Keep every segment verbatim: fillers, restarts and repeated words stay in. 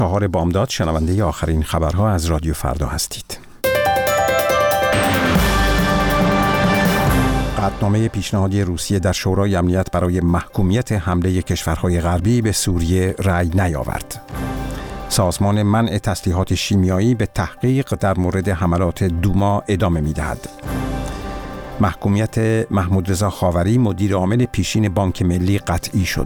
چهار بامداد شنونده آخرین خبرها از رادیو فردا هستید. قطعنامه پیشنهادی روسیه در شورای امنیت برای محکومیت حمله کشورهای غربی به سوریه رأی نیاورد. سازمان منع تسلیحات شیمیایی به تحقیق در مورد حملات دوما ادامه می‌دهد. محکومیت محمود رضا خاوری مدیر عامل پیشین بانک ملی قطعی شد.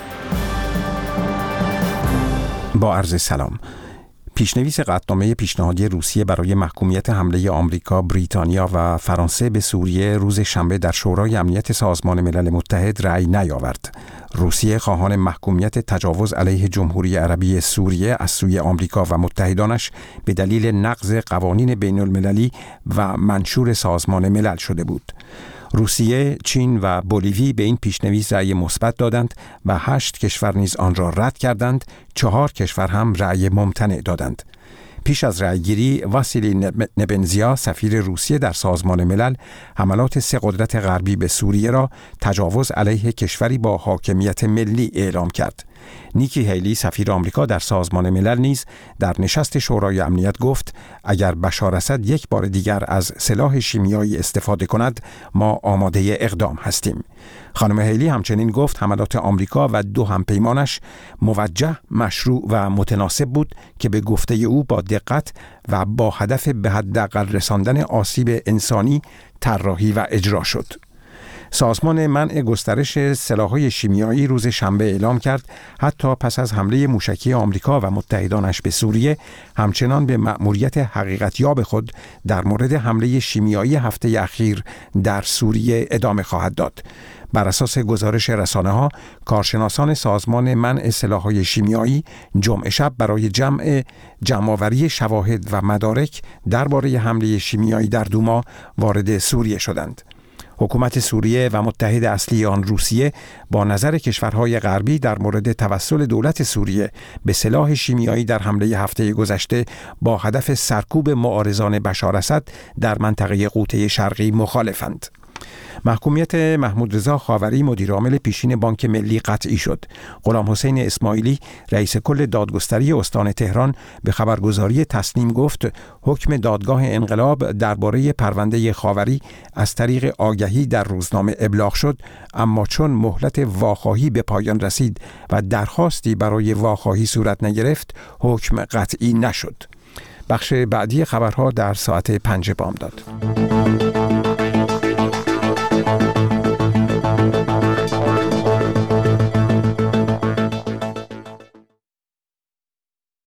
با عرض سلام. پیشنویس قطعنامه پیشنهادی روسیه برای محکومیت حمله آمریکا، بریتانیا و فرانسه به سوریه روز شنبه در شورای امنیت سازمان ملل متحد رأی نیاورد. روسیه خواهان محکومیت تجاوز علیه جمهوری عربی سوریه از سوی آمریکا و متحدانش به دلیل نقض قوانین بین المللی و منشور سازمان ملل شده بود. روسیه، چین و بولیوی به این پیشنویس رأی مثبت دادند و هشت کشور نیز آن را رد کردند. چهار کشور هم رأی ممتنع دادند. پیش از رأیگیری، واسیلی نبنزیا، سفیر روسیه در سازمان ملل، حملات سه قدرت غربی به سوریه را تجاوز علیه کشوری با حاکمیت ملی اعلام کرد. نیکی هیلی، سفیر آمریکا در سازمان ملل نیز در نشست شورای امنیت گفت اگر بشار اسد یک بار دیگر از سلاح شیمیایی استفاده کند ما آماده اقدام هستیم. خانم هیلی همچنین گفت حملات آمریکا و دو همپیمانش موجه، مشروع و متناسب بود که به گفته او با دقت و با هدف به حداقل رساندن آسیب انسانی طراحی و اجرا شد. سازمان منع گسترش سلاح‌های شیمیایی روز شنبه اعلام کرد حتی پس از حمله موشکی آمریکا و متحدانش به سوریه همچنان به مأموریت حقیقتیاب خود در مورد حمله شیمیایی هفته اخیر در سوریه ادامه خواهد داد. بر اساس گزارش رسانه‌ها، کارشناسان سازمان منع سلاح‌های شیمیایی جمعه شب برای جمع جمع‌آوری شواهد و مدارک درباره حمله شیمیایی در دوما وارد سوریه شدند. حکومت سوریه و متحد اصلی آن روسیه با نظر کشورهای غربی در مورد توسل دولت سوریه به سلاح شیمیایی در حمله هفته گذشته با هدف سرکوب معارضان بشار اسد در منطقه غوطه شرقی مخالفند. محکومیت محمود رضا خاوری مدیر عامل پیشین بانک ملی قطعی شد. غلام حسین اسماعیلی رئیس کل دادگستری استان تهران به خبرگزاری تسنیم گفت حکم دادگاه انقلاب درباره پرونده خاوری از طریق آگهی در روزنامه ابلاغ شد، اما چون مهلت واخواهی به پایان رسید و درخواستی برای واخواهی صورت نگرفت، حکم قطعی نشد. بخش بعدی خبرها در ساعت پنج بامداد.